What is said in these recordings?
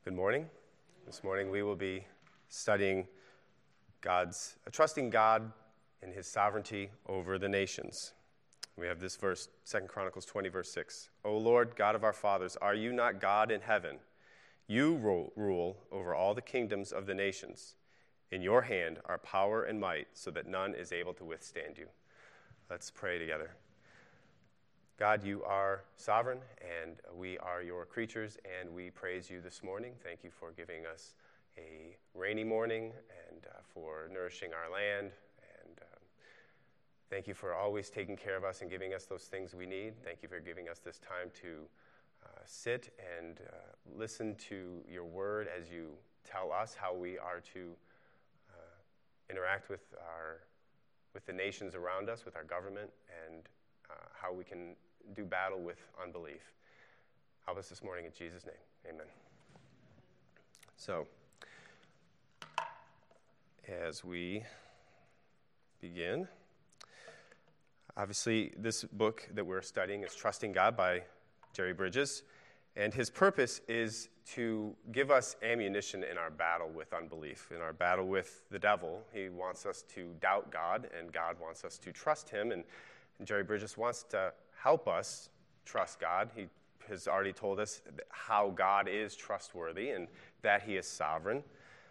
Good morning. This morning we will be studying trusting God in his sovereignty over the nations. We have this verse, 2 Chronicles 20, verse 6. O Lord, God of our fathers, are you not God in heaven? You rule over all the kingdoms of the nations. In your hand are power and might, so that none is able to withstand you. Let's pray together. God, you are sovereign, and we are your creatures, and we praise you this morning. Thank you for giving us a rainy morning and for nourishing our land. And thank you for always taking care of us and giving us those things we need. Thank you for giving us this time to sit and listen to your word as you tell us how we are to interact with the nations around us, with our government, and how we can do battle with unbelief. Help us this morning in Jesus' name. Amen. So, as we begin, obviously this book that we're studying is Trusting God by Jerry Bridges, and his purpose is to give us ammunition in our battle with unbelief, in our battle with the devil. He wants us to doubt God, and God wants us to trust him, and Jerry Bridges wants to help us trust God. He has already told us how God is trustworthy and that he is sovereign.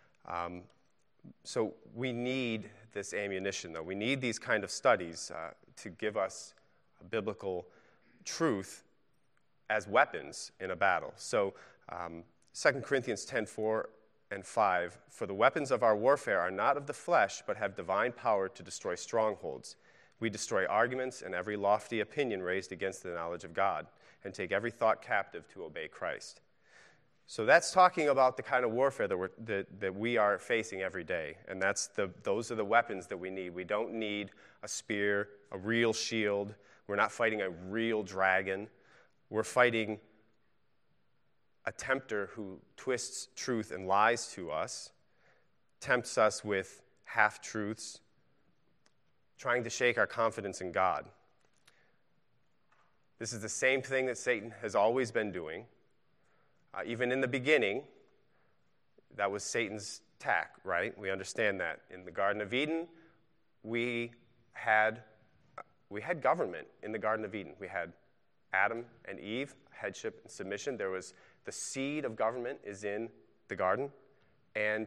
So we need this ammunition, though. We need these kind of studies to give us a biblical truth as weapons in a battle. So 2 Corinthians 10:4 and 5, for the weapons of our warfare are not of the flesh, but have divine power to destroy strongholds. We destroy arguments and every lofty opinion raised against the knowledge of God, and take every thought captive to obey Christ. So that's talking about the kind of warfare that we are facing every day, and those are the weapons that we need. We don't need a spear, a real shield. We're not fighting a real dragon. We're fighting a tempter who twists truth and lies to us, tempts us with half-truths, trying to shake our confidence in God. This is the same thing that Satan has always been doing. Even in the beginning, that was Satan's tack, right? We understand that. In the Garden of Eden, we had government in the Garden of Eden. We had Adam and Eve, headship and submission. There was the seed of government is in the garden, and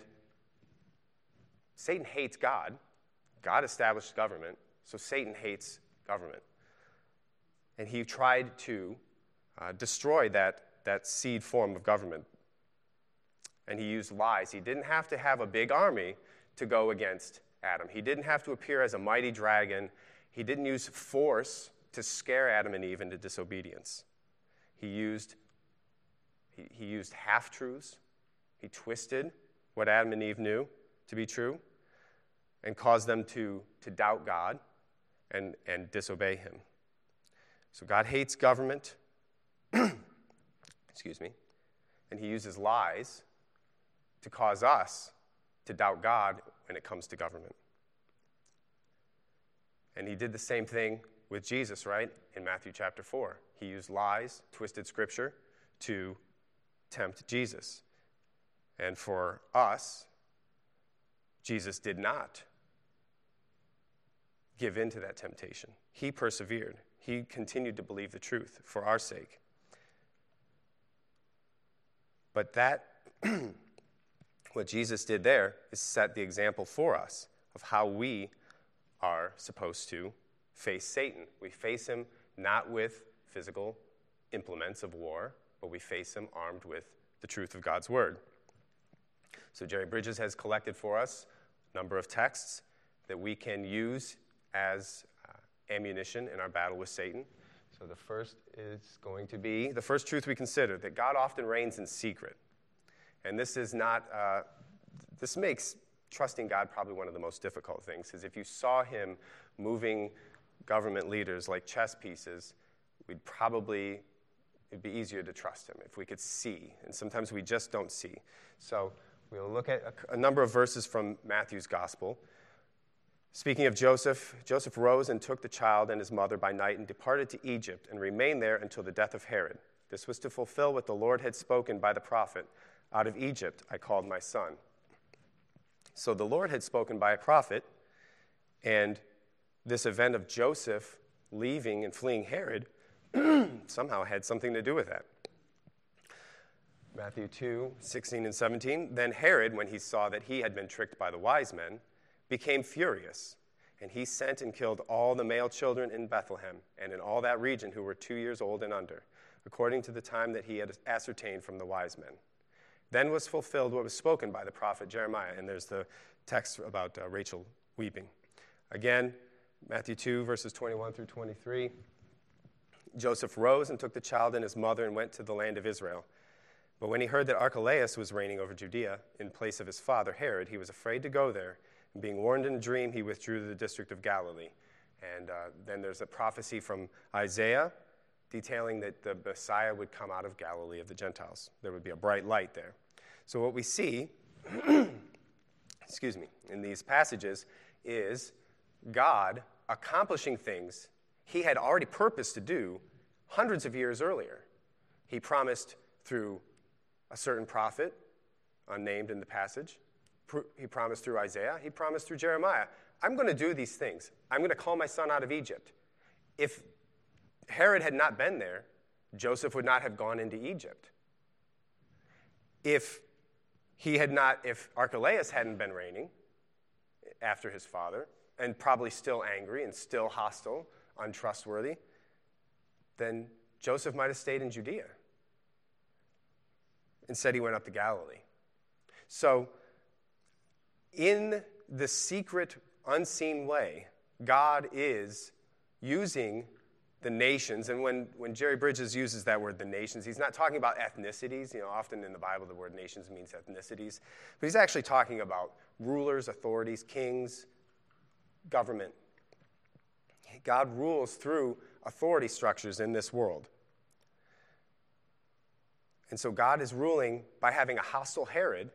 Satan hates God. God established government, so Satan hates government. And he tried to destroy that seed form of government. And he used lies. He didn't have to have a big army to go against Adam. He didn't have to appear as a mighty dragon. He didn't use force to scare Adam and Eve into disobedience. He used half-truths. He twisted what Adam and Eve knew to be true and caused them to doubt God and disobey him. So God hates government, excuse me, and he uses lies to cause us to doubt God when it comes to government. And he did the same thing with Jesus, right, in Matthew chapter 4. He used lies, twisted scripture to tempt Jesus. And for us, Jesus did not give in to that temptation. He persevered. He continued to believe the truth for our sake. But what Jesus did there is set the example for us of how we are supposed to face Satan. We face him not with physical implements of war, but we face him armed with the truth of God's word. So Jerry Bridges has collected for us a number of texts that we can use as ammunition in our battle with Satan. So the first is going to be the first truth we consider, that God often reigns in secret. And this is not, this makes trusting God probably one of the most difficult things, because if you saw him moving government leaders like chess pieces, it'd be easier to trust him if we could see. And sometimes we just don't see. So we'll look at a number of verses from Matthew's gospel. Speaking of Joseph, Joseph rose and took the child and his mother by night and departed to Egypt and remained there until the death of Herod. This was to fulfill what the Lord had spoken by the prophet, out of Egypt I called my son." So the Lord had spoken by a prophet, and this event of Joseph leaving and fleeing Herod somehow had something to do with that. Matthew 2:16 and 17. "Then Herod, when he saw that he had been tricked by the wise men, became furious, and he sent and killed all the male children in Bethlehem and in all that region who were 2 years old and under, according to the time that he had ascertained from the wise men. Then was fulfilled what was spoken by the prophet Jeremiah." And there's the text about Rachel weeping. Again, Matthew 2, verses 21 through 23. "Joseph rose and took the child and his mother and went to the land of Israel. But when he heard that Archelaus was reigning over Judea in place of his father Herod, he was afraid to go there. And being warned in a dream, he withdrew to the district of Galilee." And then there's a prophecy from Isaiah detailing that the Messiah would come out of Galilee of the Gentiles. There would be a bright light there. So what we see, in these passages is God accomplishing things he had already purposed to do hundreds of years earlier. He promised through a certain prophet, unnamed in the passage. He promised through Isaiah. He promised through Jeremiah. I'm going to do these things. I'm going to call my son out of Egypt. If Herod had not been there, Joseph would not have gone into Egypt. If Archelaus hadn't been reigning after his father, and probably still angry and still hostile, untrustworthy, then Joseph might have stayed in Judea. Instead, he went up to Galilee. So, in the secret, unseen way, God is using the nations. And when Jerry Bridges uses that word, the nations, he's not talking about ethnicities. Often in the Bible, the word nations means ethnicities. But he's actually talking about rulers, authorities, kings, government. God rules through authority structures in this world. And so God is ruling by having a hostile Herod.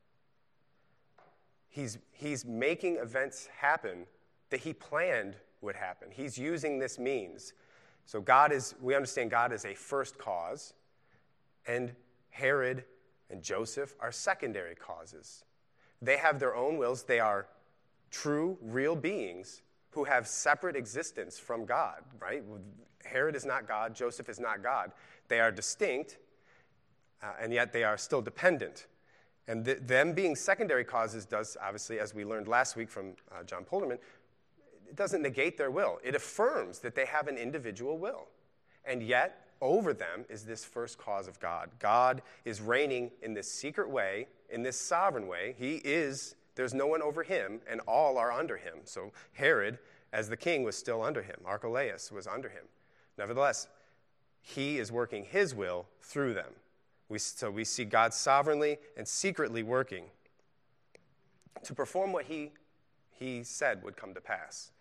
He's making events happen that he planned would happen. He's using this means. So we understand God is a first cause, and Herod and Joseph are secondary causes. They have their own wills. They are true, real beings who have separate existence from God, right? Herod is not God. Joseph is not God. They are distinct, and yet they are still dependent. And them being secondary causes does, obviously, as we learned last week from John Polderman, it doesn't negate their will. It affirms that they have an individual will. And yet, over them is this first cause of God. God is reigning in this secret way, in this sovereign way. There's no one over him, and all are under him. So Herod, as the king, was still under him. Archelaus was under him. Nevertheless, he is working his will through them. So we see God sovereignly and secretly working to perform what he said would come to pass.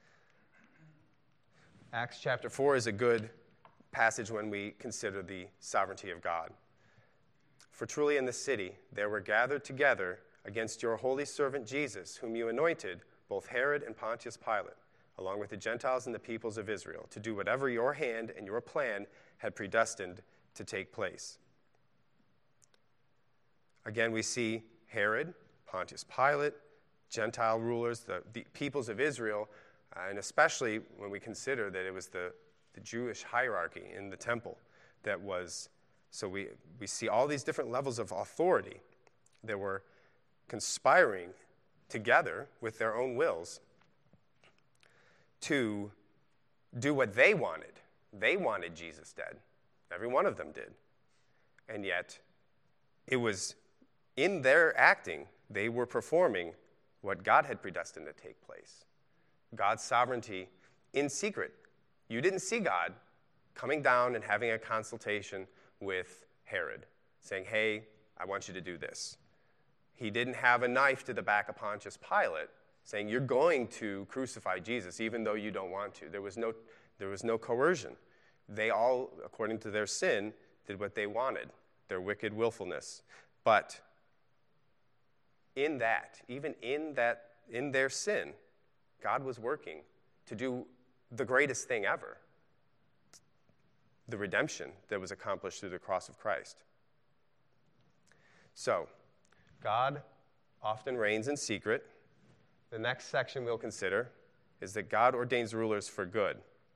Acts chapter 4 is a good passage when we consider the sovereignty of God. "For truly in the city there were gathered together against your holy servant Jesus, whom you anointed, both Herod and Pontius Pilate, along with the Gentiles and the peoples of Israel, to do whatever your hand and your plan had predestined to take place." Again, we see Herod, Pontius Pilate, Gentile rulers, the peoples of Israel, and especially when we consider that it was the Jewish hierarchy in the temple that was. So we see all these different levels of authority that were conspiring together with their own wills to do what they wanted. They wanted Jesus dead. Every one of them did. And yet, it was in their acting, they were performing what God had predestined to take place. God's sovereignty in secret. You didn't see God coming down and having a consultation with Herod, saying, "Hey, I want you to do this." He didn't have a knife to the back of Pontius Pilate, saying, "You're going to crucify Jesus, even though you don't want to." There was no coercion. They all, according to their sin, did what they wanted, their wicked willfulness. But in their sin, God was working to do the greatest thing ever, the redemption that was accomplished through the cross of Christ. So, God often reigns in secret. The next section we'll consider is that God ordains rulers for good.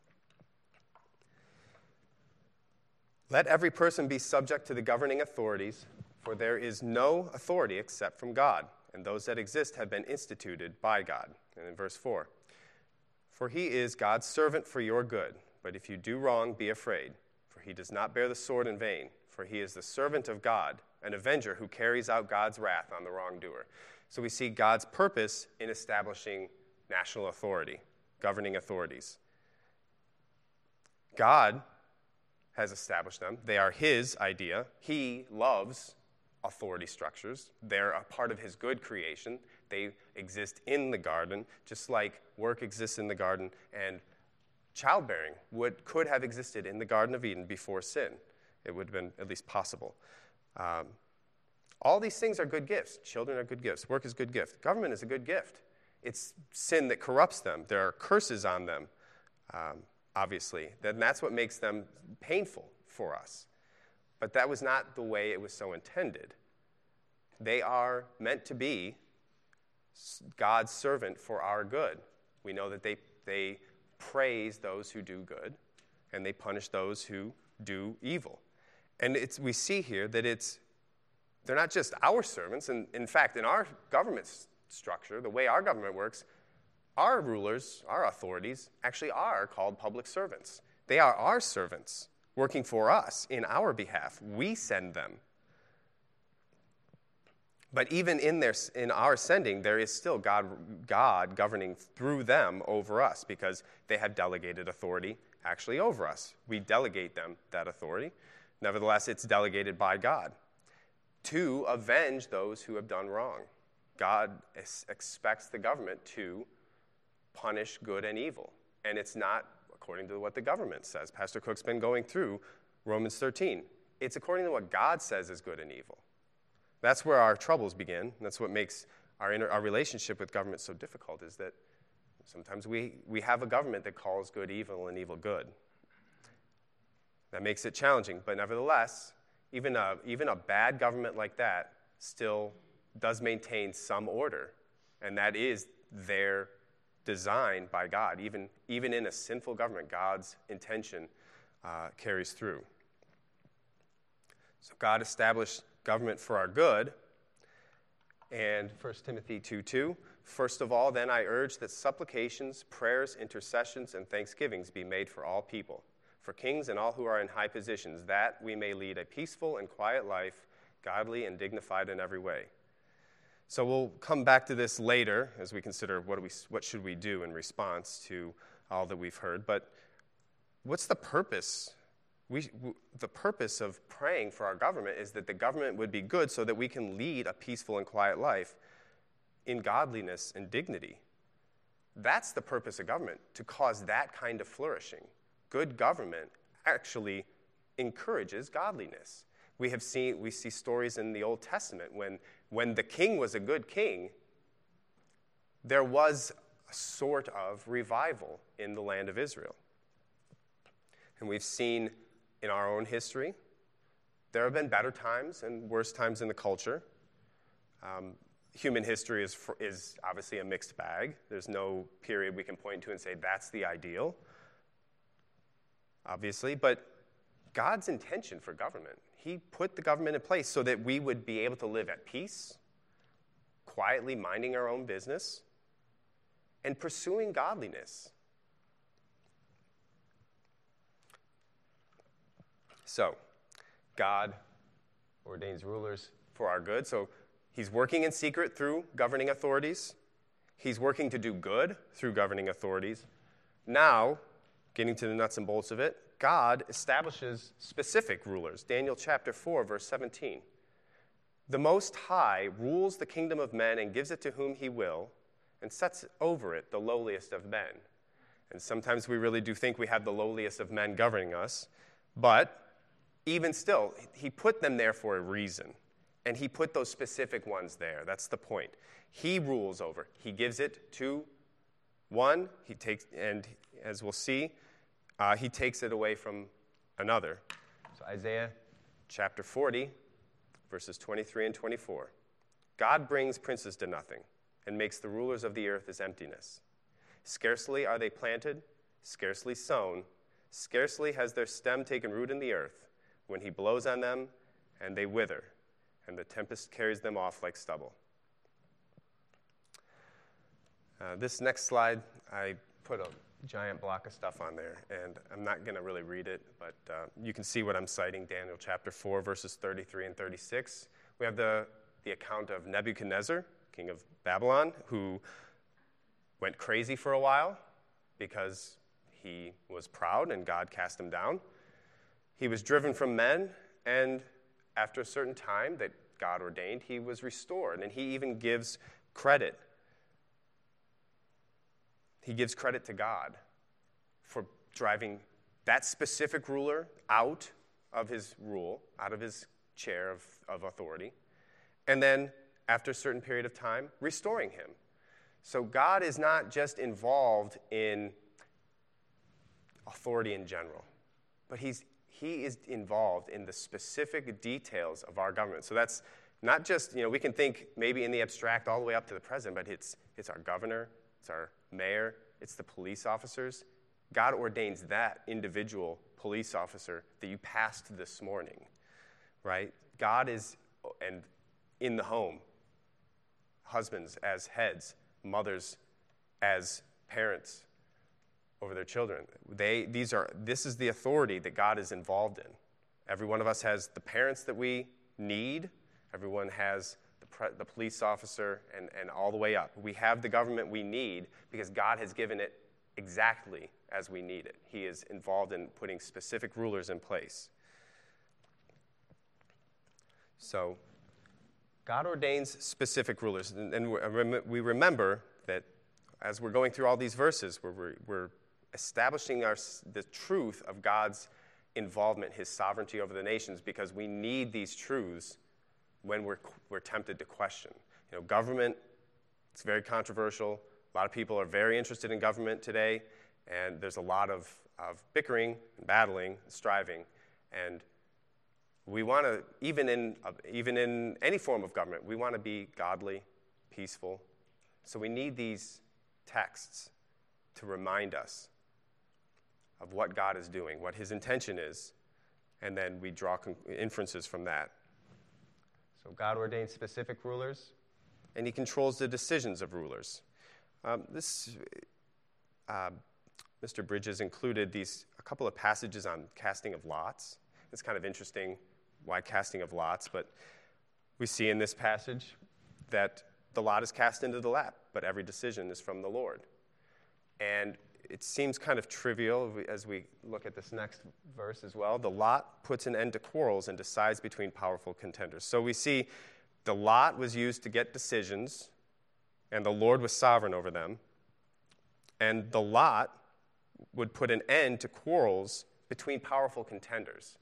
Let every person be subject to the governing authorities, for there is no authority except from God, and those that exist have been instituted by God. And in verse 4, for he is God's servant for your good, but if you do wrong, be afraid, for he does not bear the sword in vain, for he is the servant of God, an avenger who carries out God's wrath on the wrongdoer. So we see God's purpose in establishing national authority, governing authorities. God has established them. They are his idea. He loves authority structures. They're a part of his good creation. They exist in the garden, just like work exists in the garden, and childbearing could have existed in the Garden of Eden before sin. It would have been at least possible. All these things are good gifts. Children are good gifts. Work is a good gift. Government is a good gift. It's sin that corrupts them. There are curses on them, obviously. That's what makes them painful for us. But that was not the way it was so intended. They are meant to be God's servant for our good. We know that they praise those who do good, and they punish those who do evil. And we see here that they're not just our servants. And in fact, in our government structure, the way our government works, our rulers, our authorities, actually are called public servants. They are our servants working for us in our behalf. We send them. But even in our sending, there is still God governing through them over us, because they have delegated authority actually over us. We delegate them that authority. Nevertheless, it's delegated by God to avenge those who have done wrong. God expects the government to punish good and evil. And it's not according to what the government says. Pastor Cook's been going through Romans 13. It's according to what God says is good and evil. That's where our troubles begin. That's what makes our relationship with government so difficult, is that sometimes we have a government that calls good evil and evil good. That makes it challenging. But nevertheless, even a bad government like that still does maintain some order. And that is their design by God. Even in a sinful government, God's intention carries through. So God established government for our good. And 1 Timothy 2:2, first of all, then I urge that supplications, prayers, intercessions, and thanksgivings be made for all people, for kings and all who are in high positions, that we may lead a peaceful and quiet life, godly and dignified in every way. So we'll come back to this later as we consider what should we do in response to all that we've heard. But what's the purpose? The purpose of praying for our government is that the government would be good so that we can lead a peaceful and quiet life in godliness and dignity. That's the purpose of government, to cause that kind of flourishing. Good government actually encourages godliness. We see stories in the Old Testament when the king was a good king, there was a sort of revival in the land of Israel. And we've seen in our own history, there have been better times and worse times in the culture. Human history is obviously a mixed bag. There's no period we can point to and say that's the ideal, obviously. But God's intention for government, he put the government in place so that we would be able to live at peace, quietly minding our own business, and pursuing godliness. So, God ordains rulers for our good. So, he's working in secret through governing authorities. He's working to do good through governing authorities. Now, getting to the nuts and bolts of it, God establishes specific rulers. Daniel chapter 4, verse 17. The Most High rules the kingdom of men and gives it to whom he will, and sets over it the lowliest of men. And sometimes we really do think we have the lowliest of men governing us, but even still, he put them there for a reason. And he put those specific ones there. That's the point. He rules over. He gives it to one, and as we'll see, he takes it away from another. So Isaiah chapter 40, verses 23 and 24. God brings princes to nothing and makes the rulers of the earth as emptiness. Scarcely are they planted, scarcely sown, scarcely has their stem taken root in the earth, when he blows on them, and they wither, and the tempest carries them off like stubble. This next slide, I put a giant block of stuff on there, and I'm not going to really read it, but you can see what I'm citing, Daniel chapter 4, verses 33 and 36. We have the account of Nebuchadnezzar, king of Babylon, who went crazy for a while because he was proud and God cast him down. He was driven from men, and after a certain time that God ordained, he was restored, and he even gives credit. He gives credit to God for driving that specific ruler out of his rule, out of his chair of authority, and then, after a certain period of time, restoring him. So God is not just involved in authority in general, but he is involved in the specific details of our government. So that's not just, we can think maybe in the abstract all the way up to the president, but it's our governor, it's our mayor, it's the police officers. God ordains that individual police officer that you passed this morning, right? God is, and in the home, husbands as heads, mothers as parents over their children. This is the authority that God is involved in. Every one of us has the parents that we need. Everyone has the police officer and all the way up. We have the government we need because God has given it exactly as we need it. He is involved in putting specific rulers in place. So God ordains specific rulers. And we remember that as we're going through all these verses, we're establishing the truth of God's involvement, his sovereignty over the nations, because we need these truths when we're tempted to question. Government, it's very controversial. A lot of people are very interested in government today, and there's a lot of bickering and battling and striving. And we want to, even in any form of government, we want to be godly, peaceful. So we need these texts to remind us of what God is doing, what his intention is, and then we draw inferences from that. So God ordains specific rulers, and he controls the decisions of rulers. Mr. Bridges included a couple of passages on casting of lots. It's kind of interesting why casting of lots, but we see in this passage that the lot is cast into the lap, but every decision is from the Lord. And it seems kind of trivial as we look at this next verse as well. The lot puts an end to quarrels and decides between powerful contenders. So we see the lot was used to get decisions, and the Lord was sovereign over them. And the lot would put an end to quarrels between powerful contenders.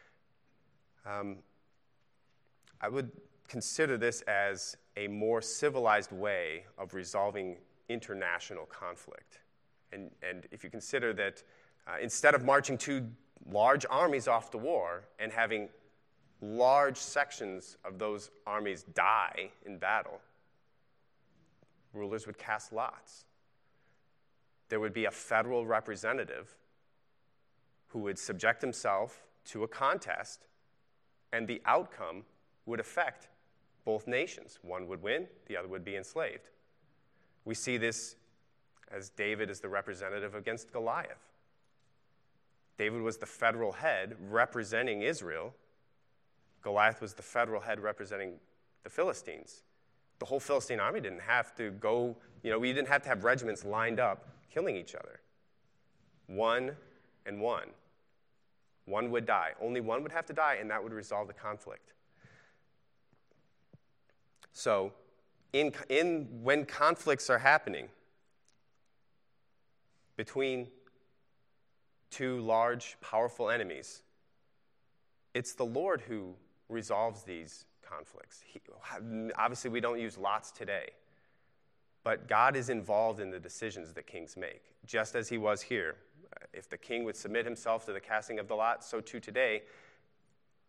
I would consider this as a more civilized way of resolving international conflict. And if you consider that instead of marching two large armies off to war and having large sections of those armies die in battle, rulers would cast lots. There would be a federal representative who would subject himself to a contest, and the outcome would affect both nations. One would win, the other would be enslaved. We see this as David is the representative against Goliath. David was the federal head representing Israel. Goliath was the federal head representing the Philistines. The whole Philistine army didn't have to go, we didn't have to have regiments lined up killing each other. One and one. One would die. Only one would have to die, and that would resolve the conflict. So, when conflicts are happening between two large, powerful enemies, it's the Lord who resolves these conflicts. Obviously, we don't use lots today, but God is involved in the decisions that kings make, just as he was here. If the king would submit himself to the casting of the lot, so too today,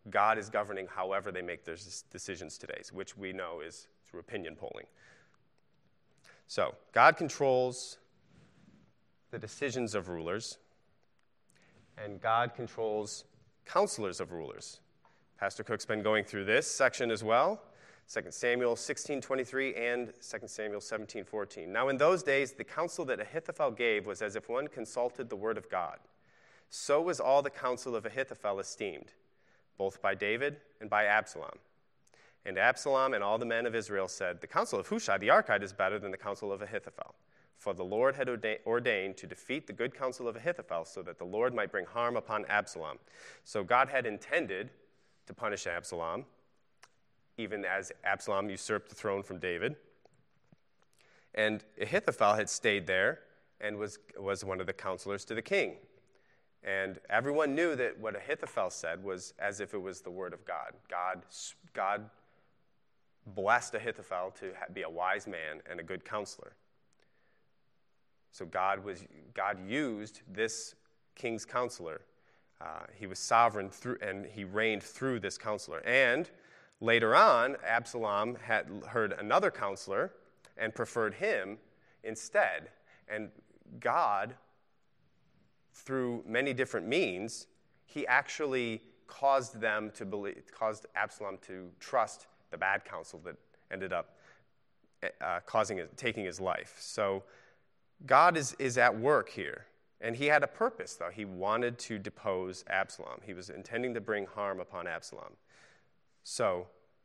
God is governing however they make their decisions today, which we know is through opinion polling. So, God controls the decisions of rulers, and God controls counselors of rulers. Pastor Cook's been going through this section as well, 2 Samuel 16:23 and 2 Samuel 17:14. Now in those days, the counsel that Ahithophel gave was as if one consulted the word of God. So was all the counsel of Ahithophel esteemed, both by David and by Absalom. And Absalom and all the men of Israel said, the counsel of Hushai the Archite is better than the counsel of Ahithophel. For the Lord had ordained to defeat the good counsel of Ahithophel so that the Lord might bring harm upon Absalom. So God had intended to punish Absalom, even as Absalom usurped the throne from David. And Ahithophel had stayed there and was one of the counselors to the king. And everyone knew that what Ahithophel said was as if it was the word of God. God blessed Ahithophel to be a wise man and a good counselor. So God used this king's counselor. He was sovereign and he reigned through this counselor. And later on, Absalom had heard another counselor and preferred him instead. And God, through many different means, he actually caused Absalom to trust the bad counsel that ended up taking his life. So God is at work here. And he had a purpose, though. He wanted to depose Absalom. He was intending to bring harm upon Absalom. So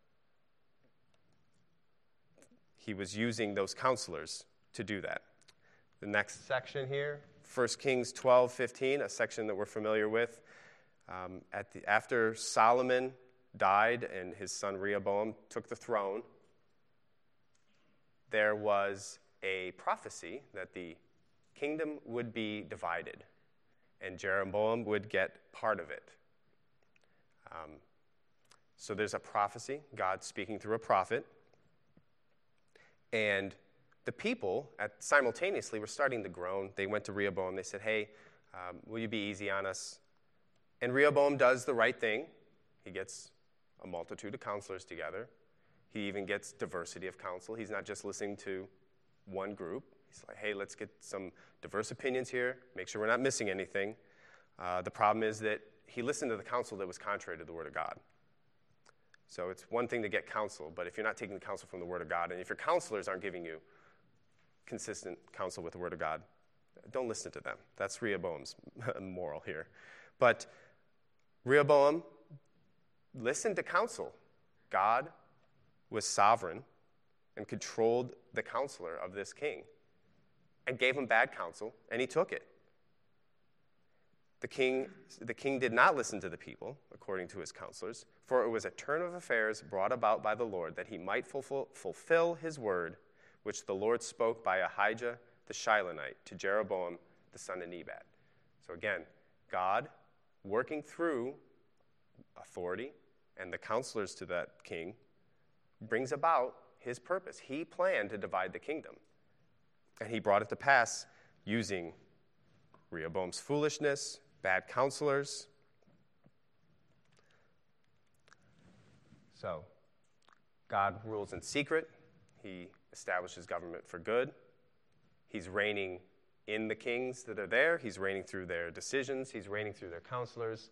he was using those counselors to do that. The next section here, 1 Kings 12:15, a section that we're familiar with. After Solomon died and his son Rehoboam took the throne, there was a prophecy that the kingdom would be divided, and Jeroboam would get part of it. So there's a prophecy, God speaking through a prophet, and the people simultaneously were starting to groan. They went to Rehoboam. They said, hey, will you be easy on us? And Rehoboam does the right thing. He gets a multitude of counselors together. He even gets diversity of counsel. He's not just listening to one group. He's like, hey, let's get some diverse opinions here, make sure we're not missing anything. The problem is that he listened to the counsel that was contrary to the Word of God. So it's one thing to get counsel, but if you're not taking the counsel from the Word of God, and if your counselors aren't giving you consistent counsel with the Word of God, don't listen to them. That's Rehoboam's moral here. But Rehoboam listened to counsel. God was sovereign and controlled the counselor of this king and gave him bad counsel, and he took it. The king did not listen to the people, according to his counselors, for it was a turn of affairs brought about by the Lord, that he might fulfill his word, which the Lord spoke by Ahijah the Shilonite to Jeroboam the son of Nebat. So again, God, working through authority and the counselors to that king, brings about his purpose. He planned to divide the kingdom. And he brought it to pass using Rehoboam's foolishness, bad counselors. So, God rules in secret. He establishes government for good. He's reigning in the kings that are there. He's reigning through their decisions. He's reigning through their counselors.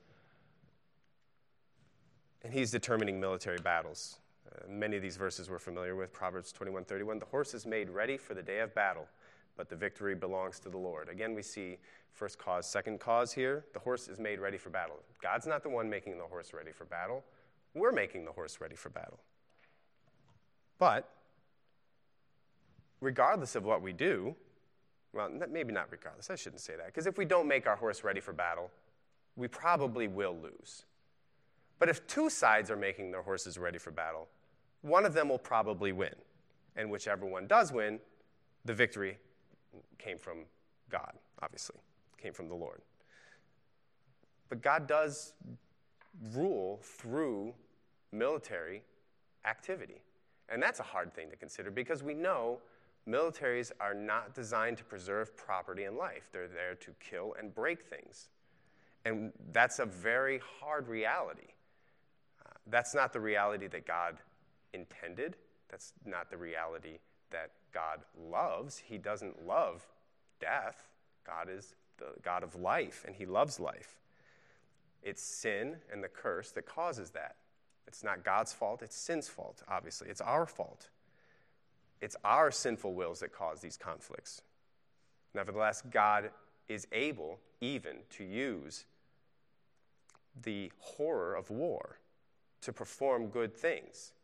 And he's determining military battles. Many of these verses we're familiar with. Proverbs 21:31, the horse is made ready for the day of battle, but the victory belongs to the Lord. Again, we see first cause, second cause here. The horse is made ready for battle. God's not the one making the horse ready for battle. We're making the horse ready for battle. But regardless of what we do, well, maybe not regardless, I shouldn't say that, because if we don't make our horse ready for battle, we probably will lose. But if two sides are making their horses ready for battle, one of them will probably win. And whichever one does win, the victory came from God, obviously, came from the Lord. But God does rule through military activity. And that's a hard thing to consider because we know militaries are not designed to preserve property and life. They're there to kill and break things. And that's a very hard reality. That's not the reality that God intended. That's not the reality that God loves. He doesn't love death. God is the God of life, and he loves life. It's sin and the curse that causes that. It's not God's fault. It's sin's fault, obviously. It's our fault. It's our sinful wills that cause these conflicts. Nevertheless, God is able even to use the horror of war to perform good things.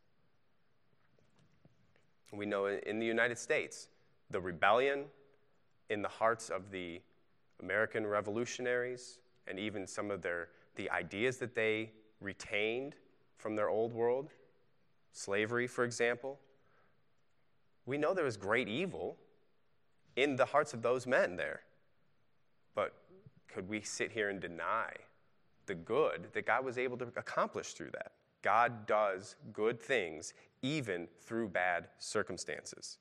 We know in the United States, the rebellion in the hearts of the American revolutionaries and even some of the ideas that they retained from their old world, slavery, for example. We know there was great evil in the hearts of those men there. But could we sit here and deny the good that God was able to accomplish through that? God does good things even through bad circumstances.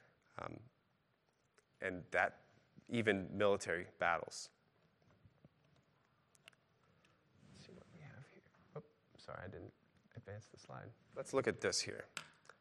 And that, even military battles. Let's see what we have here. Oh, sorry, I didn't advance the slide. Let's look at this here.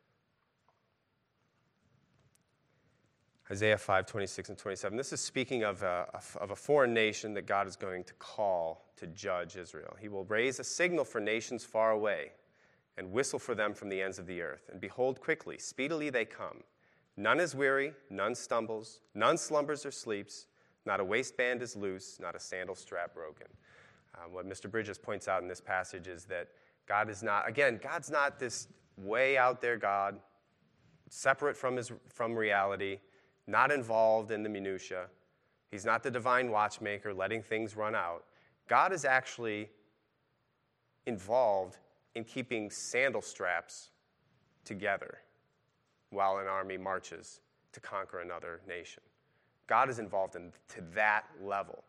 Isaiah 5, 26 and 27. This is speaking of a foreign nation that God is going to call to judge Israel. He will raise a signal for nations far away and whistle for them from the ends of the earth. And behold, quickly, speedily they come. None is weary, none stumbles, none slumbers or sleeps. Not a waistband is loose, not a sandal strap broken. What Mr. Bridges points out in this passage is that God is not, again, God's not this way out there God, separate from reality, not involved in the minutia. He's not the divine watchmaker letting things run out. God is actually involved in keeping sandal straps together while an army marches to conquer another nation. God is involved to that level.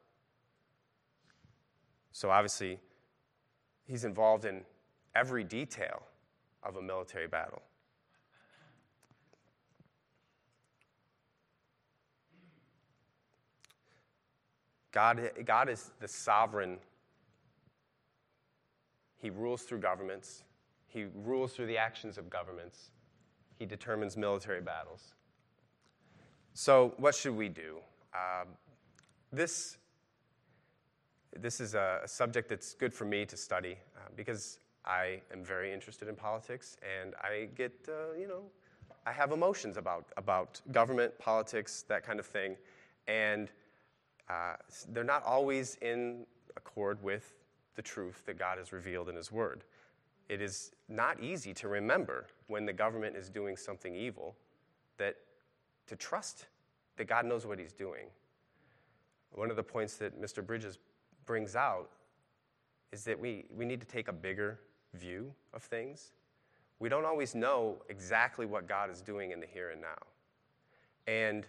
So obviously, he's involved in every detail of a military battle. God is the sovereign. He rules through governments. He rules through the actions of governments. He determines military battles. So what should we do? This is a subject that's good for me to study because I am very interested in politics, and I get, I have emotions about government, politics, that kind of thing, and they're not always in accord with the truth that God has revealed in his word. It is not easy to remember when the government is doing something evil to trust that God knows what he's doing. One of the points that Mr. Bridges brings out is that we need to take a bigger view of things. We don't always know exactly what God is doing in the here and now. And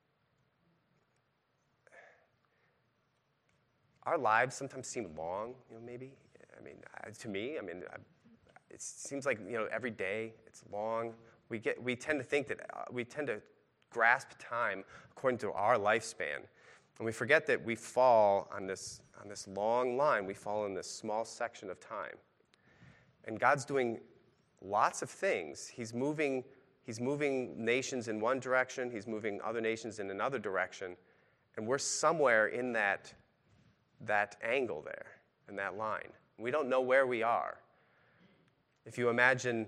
our lives sometimes seem long, maybe. To me, it seems like, every day it's long. We tend to think that we tend to grasp time according to our lifespan. And we forget that we fall on this long line. We fall in this small section of time. And God's doing lots of things. He's moving nations in one direction. He's moving other nations in another direction. And we're somewhere in that angle there, in that line. We don't know where we are. If you imagine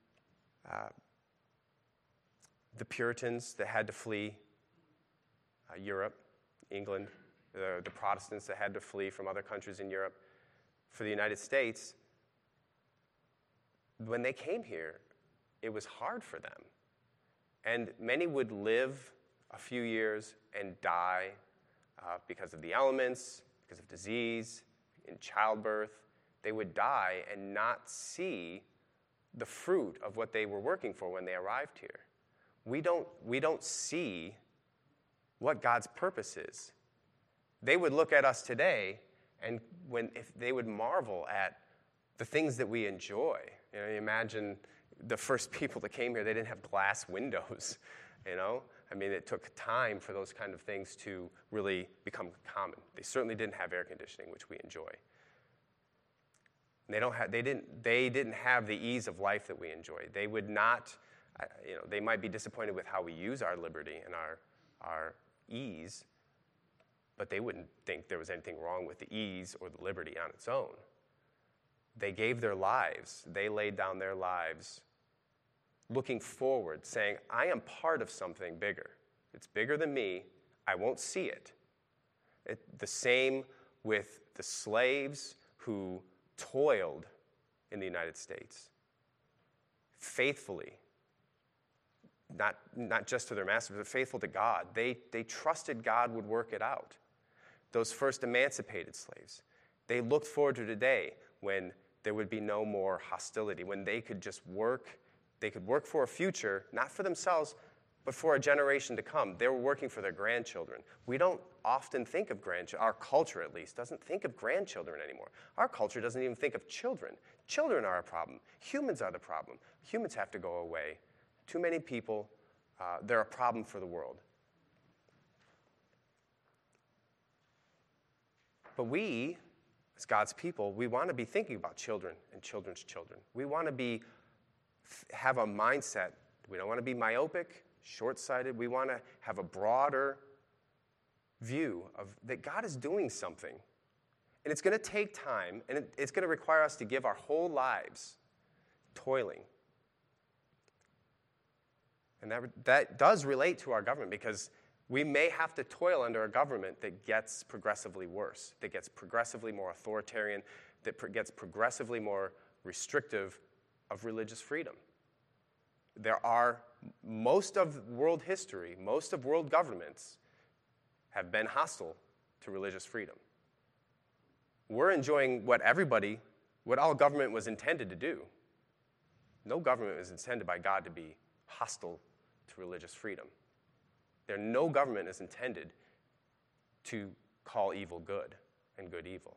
the Puritans that had to flee Europe, England, the Protestants that had to flee from other countries in Europe for the United States, when they came here, it was hard for them. And many would live a few years and die because of the elements, because of disease, in childbirth. They would die and not see the fruit of what they were working for when they arrived here. We don't see what God's purpose is. They would look at us today, and if they would marvel at the things that we enjoy. You imagine the first people that came here, they didn't have glass windows, it took time for those kind of things to really become common. They certainly didn't have air conditioning, which we enjoy. They didn't have the ease of life that we enjoy. They would not, they might be disappointed with how we use our liberty and our ease, but they wouldn't think there was anything wrong with the ease or the liberty on its own. They gave their lives. They laid down their lives looking forward, saying, I am part of something bigger. It's bigger than me. I won't see it. The same with the slaves who toiled in the United States faithfully, not just to their masters, but faithful to God. They trusted God would work it out. Those first emancipated slaves, they looked forward to today when there would be no more hostility, when they could just work. They could work for a future, not for themselves, but for a generation to come. They were working for their grandchildren. We don't often think of grandchildren. Our culture, at least, doesn't think of grandchildren anymore. Our culture doesn't even think of children. Children are a problem. Humans are the problem. Humans have to go away. Too many people, they're a problem for the world. But we, as God's people, we want to be thinking about children and children's children. We want to have a mindset. We don't want to be myopic, short-sighted. We want to have a broader view of that God is doing something. And it's going to take time, and it's going to require us to give our whole lives toiling. And that does relate to our government, because we may have to toil under a government that gets progressively worse, that gets progressively more authoritarian, that gets progressively more restrictive of religious freedom. Most of world history, most of world governments have been hostile to religious freedom. We're enjoying what all government was intended to do. No government was intended by God to be hostile to religious freedom. No government is intended to call evil good and good evil.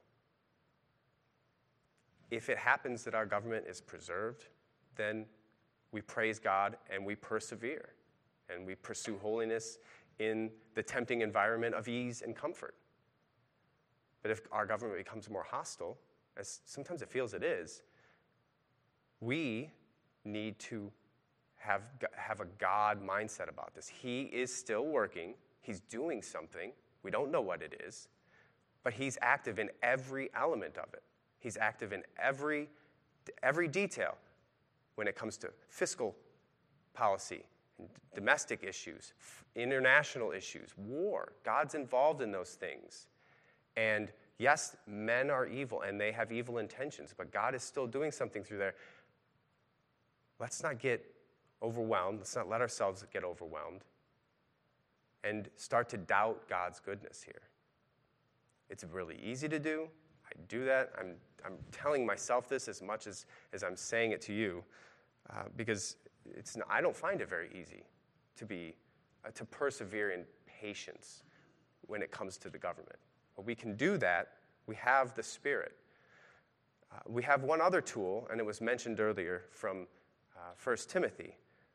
If it happens that our government is preserved, then we praise God and we persevere and we pursue holiness in the tempting environment of ease and comfort. But if our government becomes more hostile, as sometimes it feels it is, we need to have a God mindset about this. He is still working. He's doing something. We don't know what it is, but he's active in every element of it. He's active in every detail when it comes to fiscal policy, domestic issues, international issues, war. God's involved in those things. And yes, men are evil and they have evil intentions, but God is still doing something through there. Let's not get overwhelmed. Let's not let ourselves get overwhelmed and start to doubt God's goodness here. It's really easy to do. I do that. I'm telling myself this as much as I'm saying it to you, because I don't find it very easy to persevere in patience when it comes to the government. But we can do that. We have the Spirit. We have one other tool, and it was mentioned earlier from 1 Timothy.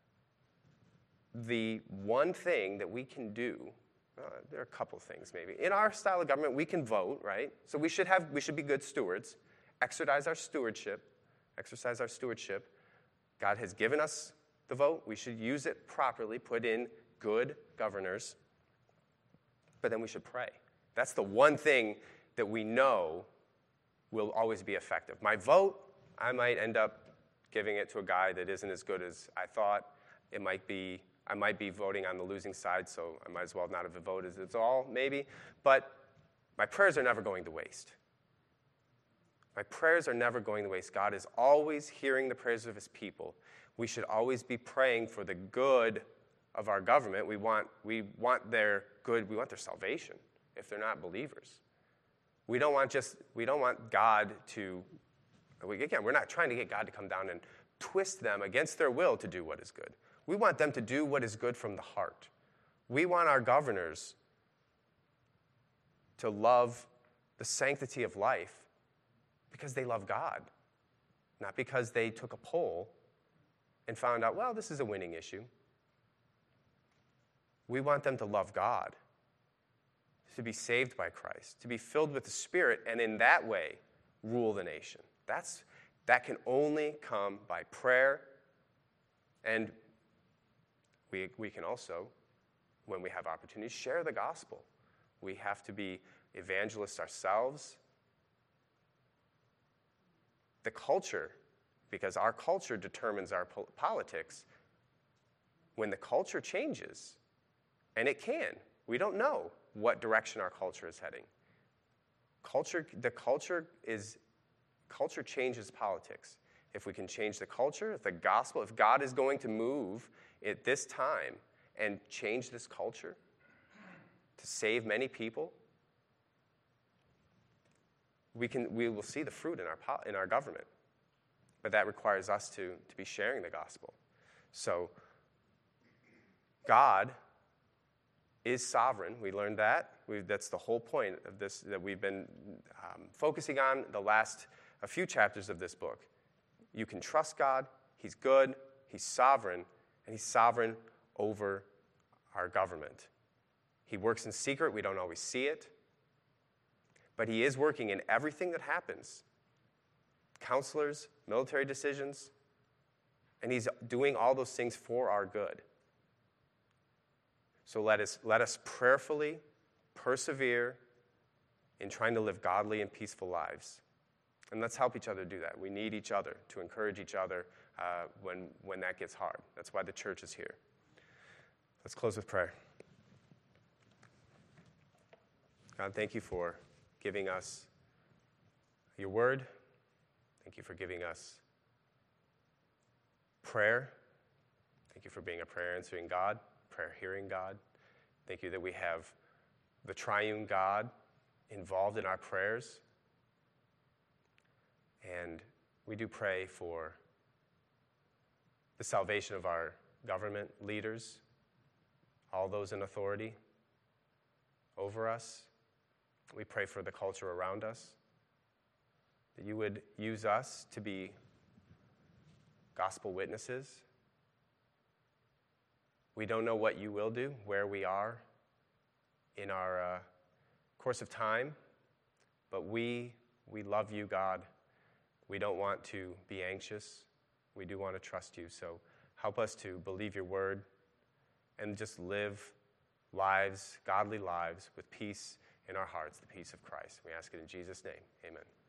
The one thing that we can do, there are a couple things maybe. In our style of government, we can vote, right? So we should be good stewards, exercise our stewardship. God has given us the vote. We should use it properly, put in good governors. But then we should pray. That's the one thing that we know will always be effective. My vote, I might end up giving it to a guy that isn't as good as I thought. I might be voting on the losing side, so I might as well not have voted at all, maybe. But my prayers are never going to waste. My prayers are never going to waste. God is always hearing the prayers of his people. We should always be praying for the good of our government. We want their good. We want their salvation if they're not believers. We don't want God to, again, we're not trying to get God to come down and twist them against their will to do what is good. We want them to do what is good from the heart. We want our governors to love the sanctity of life because they love God, not because they took a poll and found out, well, this is a winning issue. We want them to love God, to be saved by Christ, to be filled with the Spirit, and in that way rule the nation. That can only come by prayer. And we can also, when we have opportunities, share the gospel. We have to be evangelists ourselves. The culture, because our culture determines our politics, when the culture changes, and it can, we don't know what direction our culture is heading. Culture changes politics. If we can change the culture, if the gospel, if God is going to move at this time and change this culture to save many people, we will see the fruit in our government. But that requires us to be sharing the gospel. So God is sovereign. We learned that. That's the whole point of this that we've been focusing on a few chapters of this book. You can trust God. He's good. He's sovereign. And he's sovereign over our government. He works in secret. We don't always see it. But he is working in everything that happens. Counselors, military decisions. And he's doing all those things for our good. So let us prayerfully persevere in trying to live godly and peaceful lives. And let's help each other do that. We need each other to encourage each other when that gets hard. That's why the church is here. Let's close with prayer. God, thank you for giving us your word. Thank you for giving us prayer. Thank you for being a prayer-answering God, prayer-hearing God. Thank you that we have the triune God involved in our prayers. And we do pray for the salvation of our government leaders, all those in authority over us. We pray for the culture around us, that you would use us to be gospel witnesses. We don't know what you will do, where we are in our course of time, but we love you, God. We don't want to be anxious. We do want to trust you. So help us to believe your word and just live lives, godly lives, with peace in our hearts, the peace of Christ. We ask it in Jesus' name. Amen.